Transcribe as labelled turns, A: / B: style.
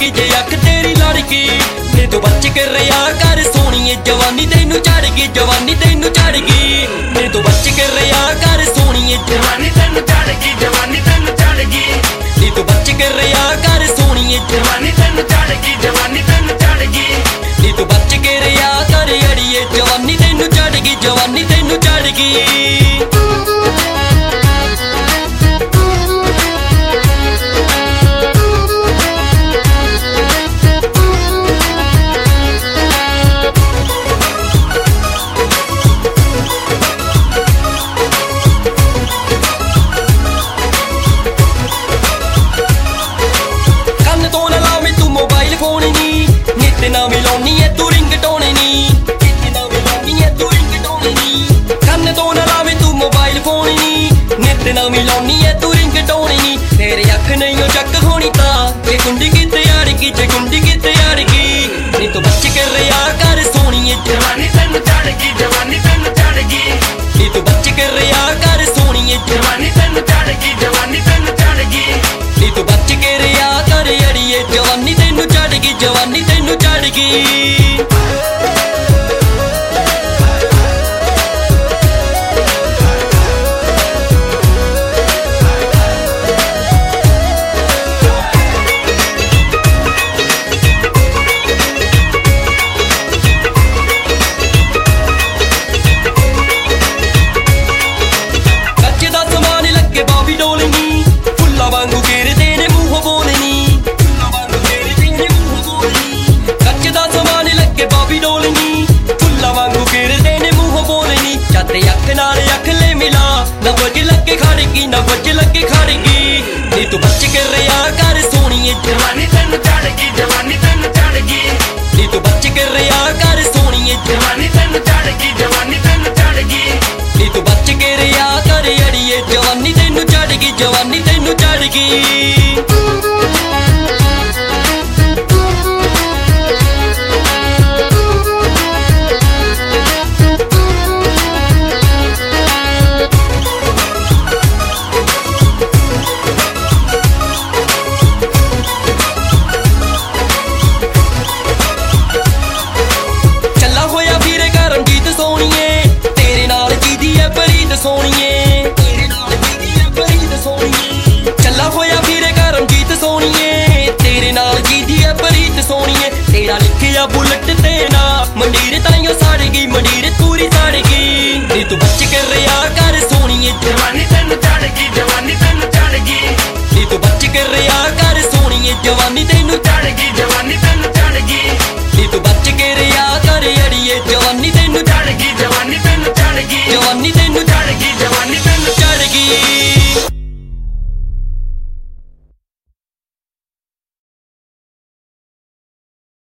A: गई जे अख तेरी लड़की ने तू बच के रहा कर सोनिए जवानी तैनू चढ़ गई जवानी तैनू चढ़ गई ने तू बच के रहा कर सोनिए
B: जवानी तैनू चढ़ गई जवानी तैनू चढ़ गई
A: ने तू बच के रहा कर सोनिए
B: जवानी तैनू चढ़ गई जवानी तैनू चढ़ गई
A: ने तू बच के रहा कर अड़िए जवानी तैनू चढ़ गई जवानी तैनू चढ़ गई। ना मिलानी है तू रिंगटोन नी ना मिलानी है तू रिंगटोन नी कन्न तो ना लावे तू मोबाइल फोन नी नित ना मिलानी है तू रिंगटोन नी तेरे अख नहीं हो चक होनी ता जे गुंडी की तैयार की जे गुंडी की तैयार की नी तो बच के रहा कर सोनिए
B: जवानी तैनू चढ़ गई जवानी तैनू चढ़ गई
A: नी तो बच के रहा कर सोनिए
B: जवानी तैनू चढ़ गई जवानी तैनू चढ़ गई
A: नी तो बच के रहा कर अड़िए जवानी तैनू चढ़ गई जवानी तैनू चढ़ गई। अख नाल अख ले मिला ना वज लगे खड़गी ना वज लगे खड़गी नी तू बच के रहा कर सोनिए
B: जवानी तैनू चढ़ गई जवानी तैनू चढ़ गई
A: नी तू बच के रहा कर सोनिए
B: जवानी तैनू चढ़ गई जवानी तैनू चढ़ गई
A: नी तू बच के रहा कर अड़िए जवानी तैनू चढ़ गई जवानी तैनू चढ़ गई। सोनिए